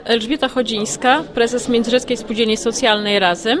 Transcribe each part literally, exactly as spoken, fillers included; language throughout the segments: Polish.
Elżbieta Chodzińska, prezes Międzyrzeckiej Spółdzielni Socjalnej Razem.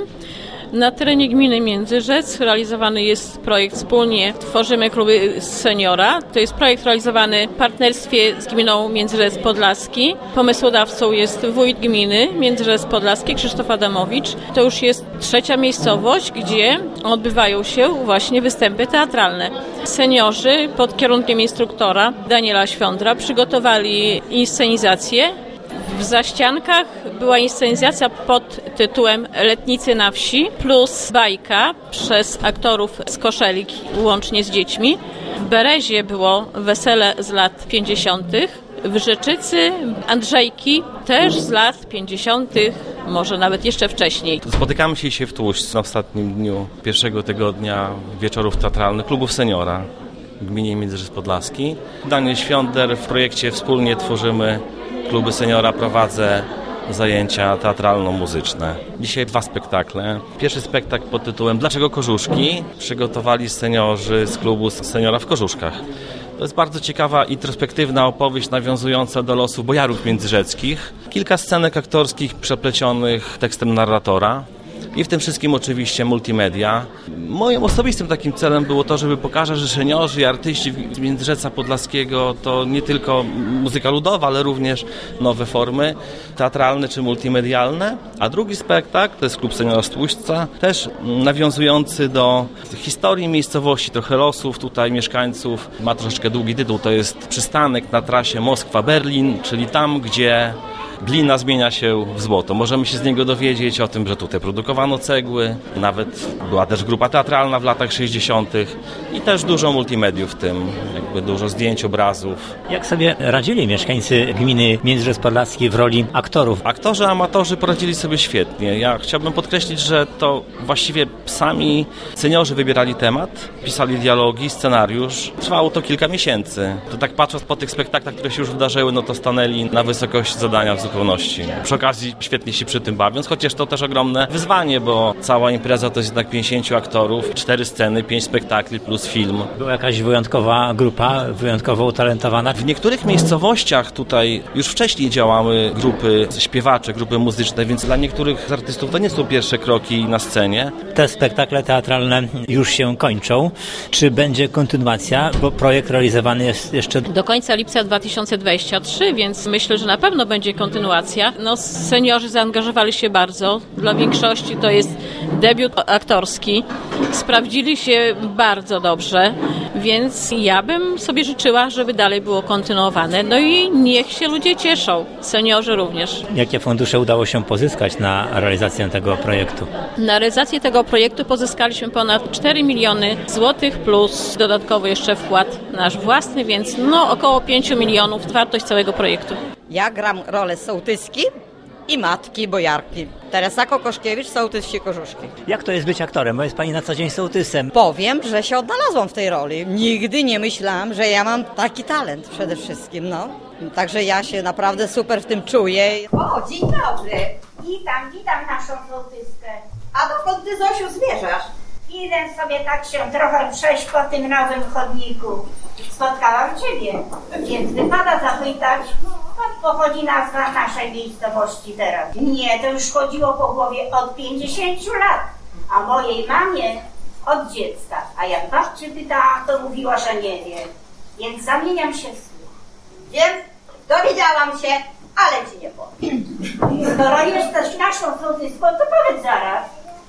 Na terenie gminy Międzyrzec realizowany jest projekt wspólnie Tworzymy Kluby Seniora. To jest projekt realizowany w partnerstwie z gminą Międzyrzec Podlaski. Pomysłodawcą jest wójt gminy Międzyrzec Podlaski Krzysztof Adamowicz. To już jest trzecia miejscowość, gdzie odbywają się właśnie występy teatralne. Seniorzy pod kierunkiem instruktora Daniela Świądra przygotowali inscenizację. W Zaściankach była inscenizacja pod tytułem Letnicy na wsi plus bajka przez aktorów z Koszelik łącznie z dziećmi. W Berezie było wesele z lat pięćdziesiątych. W Rzeczycy Andrzejki też z lat pięćdziesiątych, może nawet jeszcze wcześniej. Spotykamy się dzisiaj w Tłuszcz na ostatnim dniu pierwszego tygodnia wieczorów teatralnych Klubów Seniora w gminie Międzyrzec Podlaski. Daniel Świąder, w projekcie Wspólnie Tworzymy Kluby Seniora prowadzę zajęcia teatralno-muzyczne. Dzisiaj dwa spektakle. Pierwszy spektakl pod tytułem Dlaczego Korzuszki? Przygotowali seniorzy z klubu Seniora w Korzuszkach. To jest bardzo ciekawa, introspektywna opowieść nawiązująca do losów bojarów międzyrzeckich. Kilka scenek aktorskich przeplecionych tekstem narratora. I w tym wszystkim oczywiście multimedia. Moim osobistym takim celem było to, żeby pokazać, że seniorzy i artyści z Międzyrzeca Podlaskiego to nie tylko muzyka ludowa, ale również nowe formy teatralne czy multimedialne. A drugi spektakl to jest Klub Seniora z Tłuszcza, też nawiązujący do historii miejscowości, trochę losów tutaj mieszkańców. Ma troszeczkę długi tytuł, to jest przystanek na trasie Moskwa-Berlin, czyli tam, gdzie glina zmienia się w złoto. Możemy się z niego dowiedzieć o tym, że tutaj produkowano cegły, nawet była też grupa teatralna w latach sześćdziesiątych i też dużo multimediów w tym, jakby dużo zdjęć, obrazów. Jak sobie radzili mieszkańcy gminy Międzyrzec Podlaski w roli aktorów? Aktorzy, amatorzy poradzili sobie świetnie. Ja chciałbym podkreślić, że to właściwie sami seniorzy wybierali temat, pisali dialogi, scenariusz. Trwało to kilka miesięcy. To tak patrząc po tych spektaklach, które się już wydarzyły, no to stanęli na wysokość zadania w zupełności. Przy okazji świetnie się przy tym bawiąc, chociaż to też ogromne wyzwanie, bo cała impreza to jest jednak pięćdziesięciu aktorów, cztery sceny, pięć spektakli plus film. Była jakaś wyjątkowa grupa, wyjątkowo utalentowana? W niektórych miejscowościach tutaj już wcześniej działały grupy śpiewacze, grupy muzyczne, więc dla niektórych z artystów to nie są pierwsze kroki na scenie. Te spektakle teatralne już się kończą. Czy będzie kontynuacja, bo projekt realizowany jest jeszcze do końca lipca dwa tysiące dwudziestego trzeciego, więc myślę, że na pewno będzie kontynuacja. No, seniorzy zaangażowali się bardzo. Dla większości to jest debiut aktorski. Sprawdzili się bardzo dobrze, więc ja bym sobie życzyła, żeby dalej było kontynuowane. No i niech się ludzie cieszą, seniorzy również. Jakie fundusze udało się pozyskać na realizację tego projektu? Na realizację tego projektu pozyskaliśmy ponad cztery miliony złotych plus dodatkowo jeszcze wkład nasz własny, więc no około pięć milionów wartość całego projektu. Ja gram rolę sołtyski i matki bojarki. Teresa Kokoszkiewicz, sołtys wsi Korzuszki. Jak to jest być aktorem? Bo jest pani na co dzień sołtysem. Powiem, że się odnalazłam w tej roli. Nigdy nie myślałam, że ja mam taki talent przede wszystkim, no. Także ja się naprawdę super w tym czuję. O, dzień dobry. Witam, witam naszą sołtyskę. A dokąd ty, Zosiu, zmierzasz? Idę sobie tak się trochę przejść po tym nowym chodniku. Spotkałam ciebie, więc wypada zapytać, skąd pochodzi nazwa naszej miejscowości teraz. Mnie to już chodziło po głowie od pięćdziesięciu lat, a mojej mamie od dziecka. A jak babci pytałam, to mówiła, że nie wie. Więc zamieniam się w słuch. Wiem, dowiedziałam się, ale ci nie powiem. Skoro jesteś naszą sołtyską, to powiedz zaraz.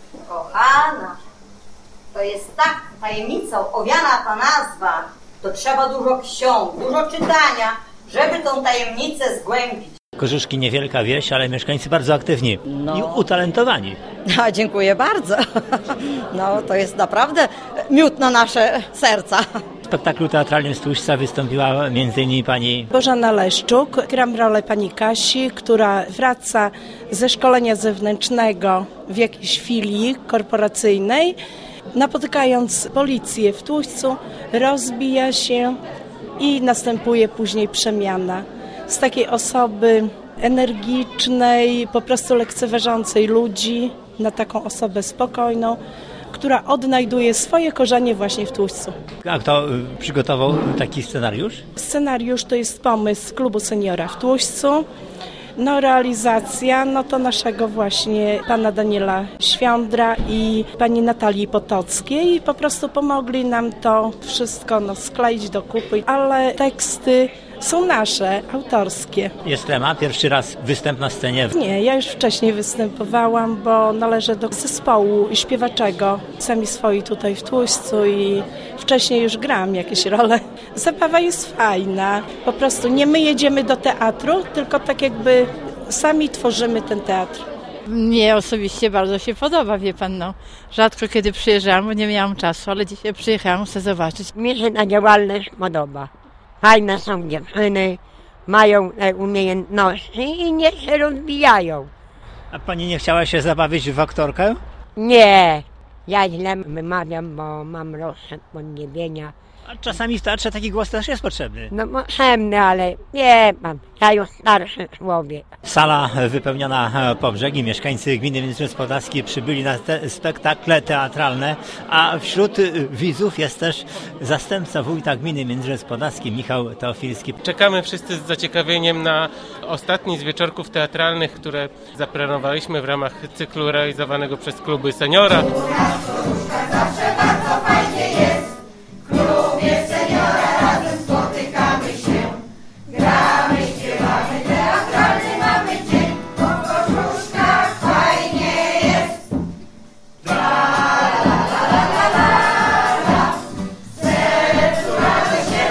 Kochana, to jest tak tajemnicą owiana ta nazwa, to trzeba dużo ksiąg, dużo czytania, żeby tą tajemnicę zgłębić. Korzuszki niewielka wieś, ale mieszkańcy bardzo aktywni no. i utalentowani. A, dziękuję bardzo. No to jest naprawdę miód na nasze serca. W spektaklu teatralnym z Tłuszcza wystąpiła między innymi pani Bożena Leszczuk. Gram rolę pani Kasi, która wraca ze szkolenia zewnętrznego w jakiejś filii korporacyjnej. Napotykając policję w Tłuszczu, rozbija się i następuje później przemiana. Z takiej osoby energicznej, po prostu lekceważącej ludzi, na taką osobę spokojną, która odnajduje swoje korzenie właśnie w Tłuszczu. A kto przygotował taki scenariusz? Scenariusz to jest pomysł Klubu Seniora w Tłuszczu. No realizacja, no to naszego właśnie pana Daniela Świądra i pani Natalii Potockiej. Po prostu pomogli nam to wszystko no, skleić do kupy, ale teksty są nasze, autorskie. Jest trema, pierwszy raz występ na scenie. Nie, ja już wcześniej występowałam, bo należę do zespołu śpiewaczego. Sami swoi tutaj w Tłuszczu i wcześniej już grałam jakieś role. Zabawa jest fajna. Po prostu nie my jedziemy do teatru, tylko tak jakby sami tworzymy ten teatr. Mnie osobiście bardzo się podoba, wie pan, no. Rzadko kiedy przyjeżdżałam, bo nie miałam czasu, ale dzisiaj przyjechałam, chcę zobaczyć. Mi się ta działalność podoba. Fajne są dziewczyny, mają umiejętności i niech się rozwijają. A pani nie chciała się zabawić w aktorkę? Nie, ja źle wymawiam, bo mam rozszczep podniebienia. A czasami w teatrze taki głos też jest potrzebny. No potrzebny, ale nie pan, ja już starszy człowiek. Sala wypełniona po brzegi. Mieszkańcy gminy Międzyrzec Podlaski przybyli na te spektakle teatralne, a wśród widzów jest też zastępca wójta gminy Międzyrzec Podlaski, Michał Teofilski. Czekamy wszyscy z zaciekawieniem na ostatni z wieczorków teatralnych, które zaplanowaliśmy w ramach cyklu realizowanego przez kluby seniora. Zawsze bardzo fajnie jest. W klubie seniora razem spotykamy się, gramy, śpiewamy, teatralny mamy dzień, bo w koszuszkach fajnie jest. La la la la la la la, w sercu radość się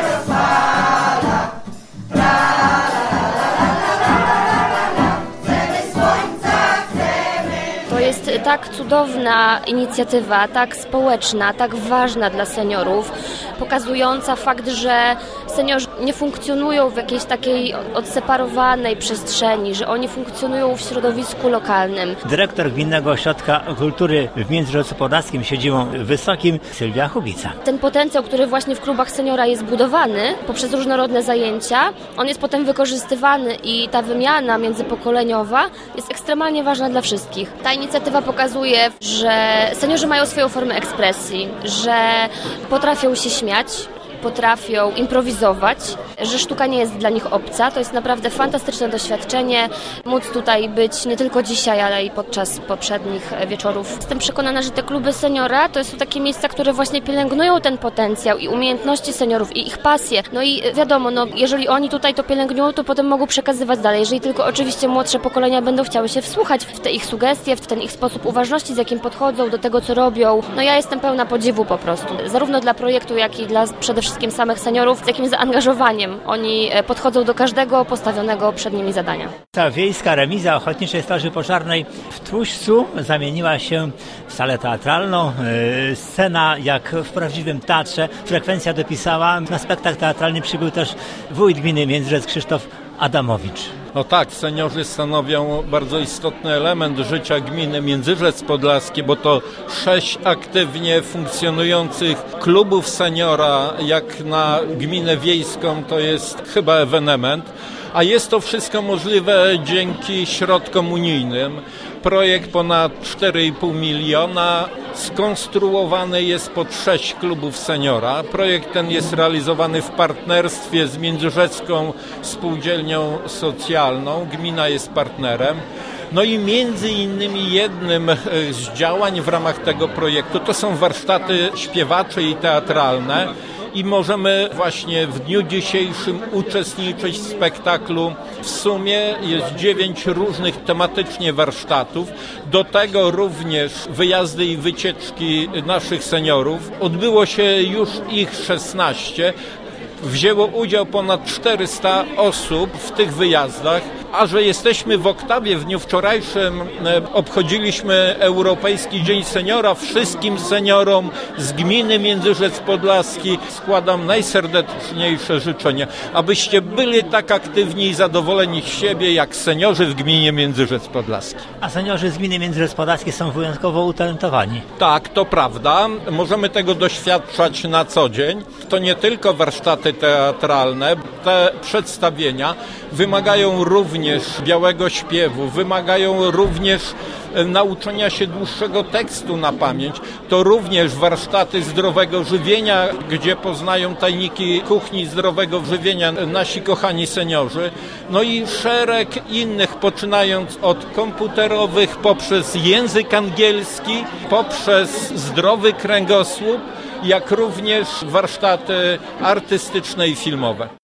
rozpala. La la la la la la la la, chcemy słońca, chcemy. To jest tak cudowna inicjatywa, tak społeczna, tak ważna dla seniorów, pokazująca fakt, że seniorzy nie funkcjonują w jakiejś takiej odseparowanej przestrzeni, że oni funkcjonują w środowisku lokalnym. Dyrektor Gminnego Ośrodka Kultury w Międzyrzeczu Podlaskim, siedzibą Wysokim, Sylwia Chubica. Ten potencjał, który właśnie w klubach seniora jest budowany poprzez różnorodne zajęcia, on jest potem wykorzystywany i ta wymiana międzypokoleniowa jest ekstremalnie ważna dla wszystkich. Ta inicjatywa pokazuje, że seniorzy mają swoją formę ekspresji, że potrafią się śmiać, potrafią improwizować, że sztuka nie jest dla nich obca. To jest naprawdę fantastyczne doświadczenie, móc tutaj być nie tylko dzisiaj, ale i podczas poprzednich wieczorów. Jestem przekonana, że te kluby seniora to są takie miejsca, które właśnie pielęgnują ten potencjał i umiejętności seniorów i ich pasje. No i wiadomo, no, jeżeli oni tutaj to pielęgnują, to potem mogą przekazywać dalej. Jeżeli tylko oczywiście młodsze pokolenia będą chciały się wsłuchać w te ich sugestie, w ten ich sposób uważności, z jakim podchodzą do tego, co robią. No ja jestem pełna podziwu po prostu. Zarówno dla projektu, jak i dla przede wszystkim samych seniorów, z jakim zaangażowaniem oni podchodzą do każdego postawionego przed nimi zadania. Ta wiejska remiza Ochotniczej Straży Pożarnej w Tłuszczu zamieniła się w salę teatralną. Scena jak w prawdziwym teatrze. Frekwencja dopisała. Na spektakl teatralny przybył też wójt gminy Międzyrzec Krzysztof Adamowicz. No tak, seniorzy stanowią bardzo istotny element życia gminy Międzyrzec Podlaski, bo to sześć aktywnie funkcjonujących klubów seniora, jak na gminę wiejską, to jest chyba ewenement. A jest to wszystko możliwe dzięki środkom unijnym. Projekt ponad cztery i pół miliona, skonstruowany jest pod sześć klubów seniora. Projekt ten jest realizowany w partnerstwie z Międzyrzecką Spółdzielnią Socjalną. Gmina jest partnerem. No i między innymi jednym z działań w ramach tego projektu to są warsztaty śpiewacze i teatralne. I możemy właśnie w dniu dzisiejszym uczestniczyć w spektaklu. W sumie jest dziewięć różnych tematycznie warsztatów. Do tego również wyjazdy i wycieczki naszych seniorów. Odbyło się już ich szesnaście. Wzięło udział ponad czterysta osób w tych wyjazdach, a że jesteśmy w oktawie, w dniu wczorajszym obchodziliśmy Europejski Dzień Seniora. Wszystkim seniorom z gminy Międzyrzec Podlaski składam najserdeczniejsze życzenia, abyście byli tak aktywni i zadowoleni z siebie, jak seniorzy w gminie Międzyrzec Podlaski. A seniorzy z gminy Międzyrzec Podlaski są wyjątkowo utalentowani. Tak, to prawda. Możemy tego doświadczać na co dzień. To nie tylko warsztaty teatralne. te przedstawienia wymagają również białego śpiewu, wymagają również nauczenia się dłuższego tekstu na pamięć. To również warsztaty zdrowego żywienia, gdzie poznają tajniki kuchni zdrowego żywienia nasi kochani seniorzy. No i szereg innych, poczynając od komputerowych, poprzez język angielski, poprzez zdrowy kręgosłup, jak również warsztaty artystyczne i filmowe.